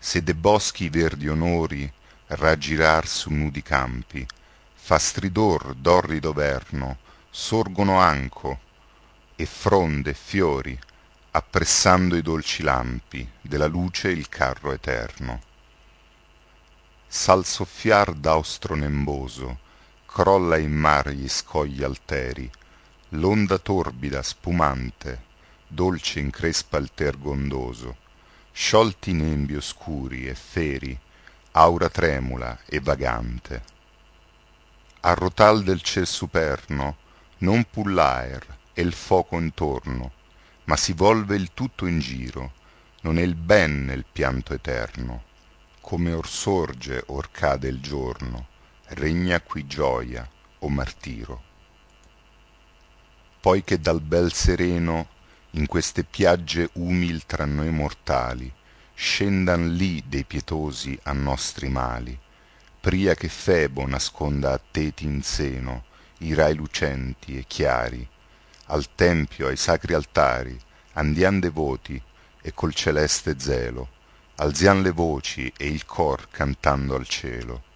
Se de boschi verdi onori raggirar su nudi campi, fa stridor d'orrido verno, sorgono anco, e fronde e fiori, appressando i dolci lampi della luce il carro eterno. S'al soffiar d'austro nemboso crolla in mar gli scogli alteri, l'onda torbida spumante dolce increspa il tergo ondoso, sciolti nembi oscuri e feri, aura tremula e vagante. Al rotal del ciel superno non pull'aer e il foco intorno, ma si volve il tutto in giro, non è il ben nel pianto eterno, come or sorge or cade il giorno, regna qui gioia o martiro. Poi che dal bel sereno in queste piagge umil tra noi mortali scendan lì dei pietosi a nostri mali, pria che Febo nasconda a teti in seno i rai lucenti e chiari, al tempio, ai sacri altari, andian devoti e col celeste zelo, alzian le voci e il cor cantando al cielo,